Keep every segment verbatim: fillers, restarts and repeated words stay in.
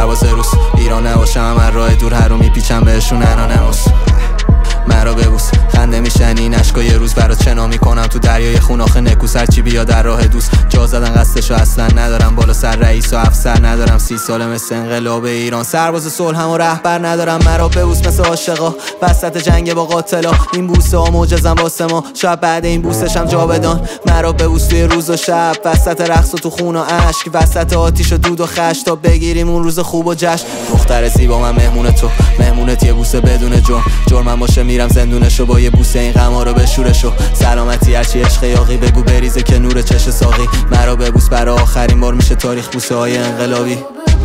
سرباز روس ایران نباشم من راه دور هر رو میپیچم بهشون انانموس مرا ببوس خنده میشنی این عشقا یه روز برات چنا میکنم تو دریای خون آخه نکوس هرچی بیا در راه دوست جا زدن قصدشو اصلا ندارم بالا سر رئیس و افسر ندارم سی ساله مثل انقلاب ایران سرباز صلح هم و رهبر ندارم مرا ببوس مثل عاشقا وسط جنگ با قاتلا این بوسه ها معجزن واسه ما شاید بعد این بوسشم جا بدان مرا ببوس توی روز و شب وسط رقص و تو خون و اشک وسط آتیش و دود و خش تا بگیریم اون روز خوب و جشن دختر زیبا من مهمون تو مهمونت یه بوسه بدون جرم جرمم باشه میرم زندونشو با یه بوسه این غما رو بشورشو سلامتی هرچی عشق یاقی بگو بریزه که نور چش ساقی مرا ببوس برای آخرین بار میشه تاریخ بوسه های انقلابی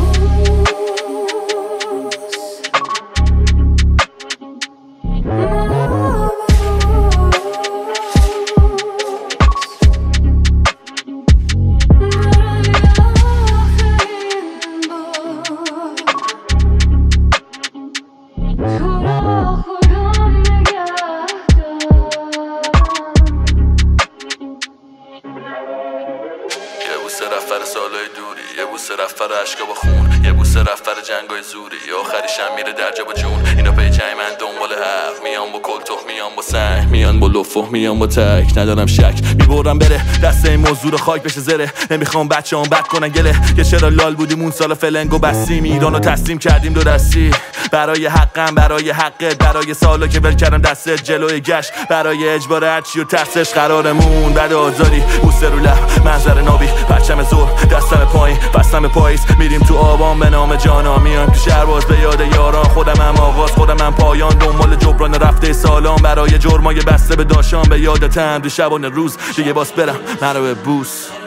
یه بوسه رفتر سالای دوری یه بوسه رفتر عشقا با خون یه بوسه رفتر جنگای زوری آخریشم میره در جا با جون اینا پیچای من دنبال حق میان با کلتوخ میان با سنگ میان با لفو میان با تک ندارم شک میبرم بره دست این موضوع رو خاک بشه زره نمیخوام بچه هم بد کنن گله که چرا لال بودیم اون سالا فلنگو بستیم ایرانو تسلیم کردیم دو دستی برای حقم برای حقت برای سالا که ول کردم دستت جلوی گشت برای اجبار هرچی و ترسش قرارمون بعد آزادی بوسه رو لب منظر نابی پرچم زور دستم پایین بستم پاییز میریم تو آبان به نام جانا میام تو شهر باز به یاد یاران خودم هم آغاز خودم هم پایان دنبال جبران رفته سالان برای جرمای بسته به داشان به یادتم دو شبانه روز دیگه باز برم مرا به بوس